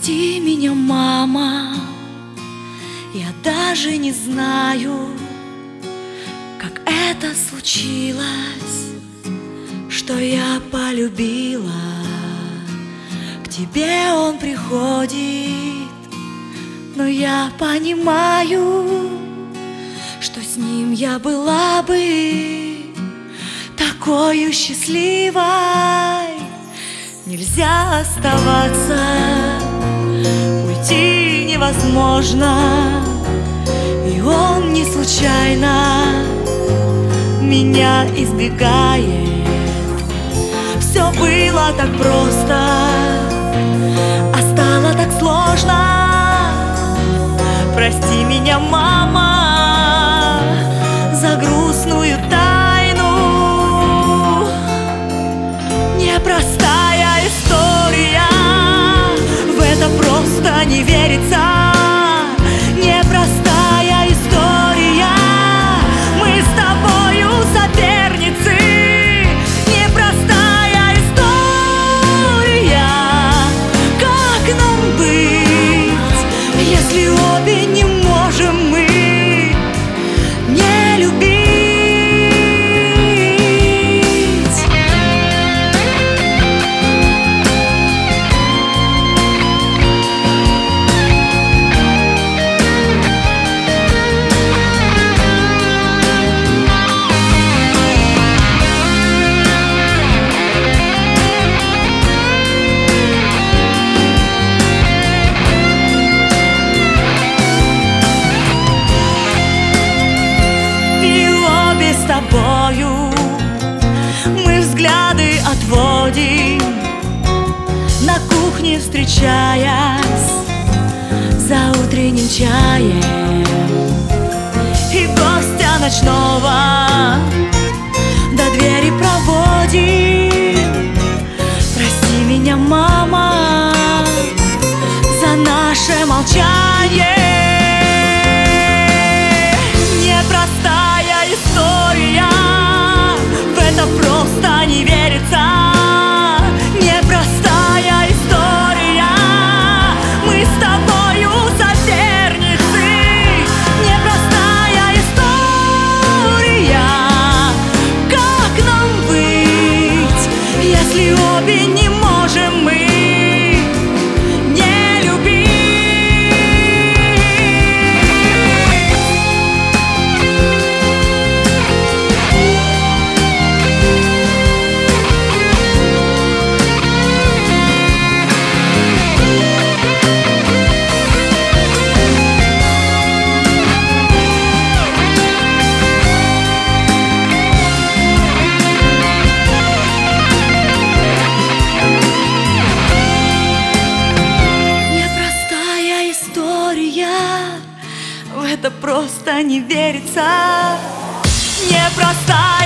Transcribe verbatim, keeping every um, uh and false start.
Прости меня, мама, я даже не знаю, как это случилось, что я полюбила. К тебе он приходит, но я понимаю, что с ним я была бы такой счастливой. Нельзя оставаться, уйти невозможно, и он не случайно меня избегает. Все было так просто, а стало так сложно. Прости меня, мама, за грустную тайну. Непростая история, в это просто не верится. Непростая история, мы с тобою соперницы. Непростая история, как нам быть, если обе не можем мы не любить? С тобою мы взгляды отводим, на кухне встречаясь за утренним чаем, и гостя ночного до двери проводим. Прости меня, мама, за наше молчание. Непростая история, в это просто не верится. Непростая история, мы с тобою соперницы. Непростая история, как нам быть, если обе не можем мы не любить? В это просто не верится. Непростая